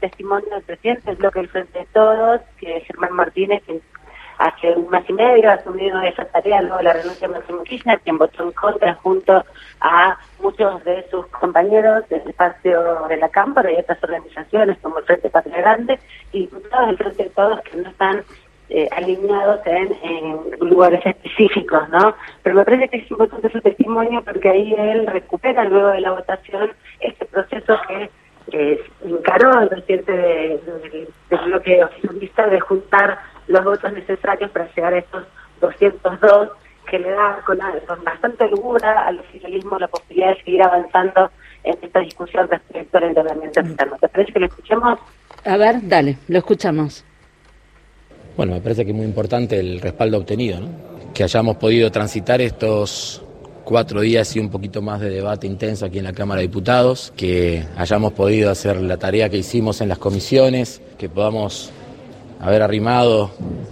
testimonio del presidente del bloque del Frente de Todos, que es Germán Martínez, que hace un mes y medio ha asumido esa tarea luego de la renuncia de Máximo Kirchner, quien votó en contra junto a muchos de sus compañeros del espacio de la Cámara y otras organizaciones como el Frente Patria Grande y diputados del Frente de Todos que no están alineados en lugares específicos, ¿no? Pero me parece que es importante su testimonio porque ahí él recupera luego de la votación este proceso que encaró el presidente del bloque oficialista de juntar los votos necesarios para llegar a estos 202 que le da con bastante holgura al oficialismo la posibilidad de seguir avanzando en esta discusión respecto al endeudamiento externo. ¿Te parece que lo escuchemos? A ver, dale, lo escuchamos. Bueno, me parece que es muy importante el respaldo obtenido, ¿no? Que hayamos podido transitar estos 4 días y un poquito más de debate intenso aquí en la Cámara de Diputados, que hayamos podido hacer la tarea que hicimos en las comisiones, que podamos haber arrimado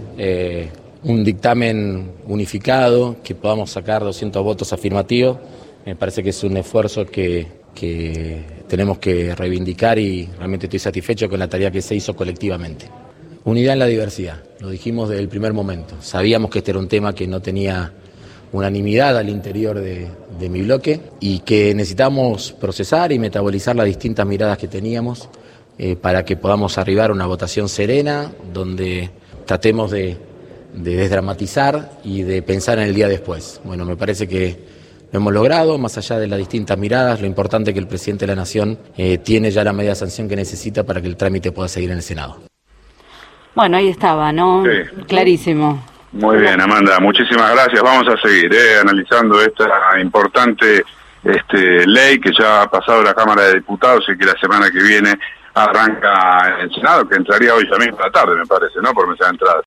un dictamen unificado, que podamos sacar 200 votos afirmativos. Me parece que es un esfuerzo que tenemos que reivindicar y realmente estoy satisfecho con la tarea que se hizo colectivamente. Unidad en la diversidad, lo dijimos desde el primer momento. Sabíamos que este era un tema que no tenía unanimidad al interior de mi bloque y que necesitamos procesar y metabolizar las distintas miradas que teníamos para que podamos arribar a una votación serena donde tratemos de desdramatizar y de pensar en el día después. Bueno, me parece que lo hemos logrado, más allá de las distintas miradas, lo importante es que el presidente de la Nación tiene ya la media sanción que necesita para que el trámite pueda seguir en el Senado. Bueno, ahí estaba, ¿no? Sí. Clarísimo. Muy bien, Amanda, muchísimas gracias. Vamos a seguir analizando esta importante ley que ya ha pasado la Cámara de Diputados y que la semana que viene arranca en el Senado, que entraría hoy también por la tarde, me parece, ¿no? Por mesa de entrada.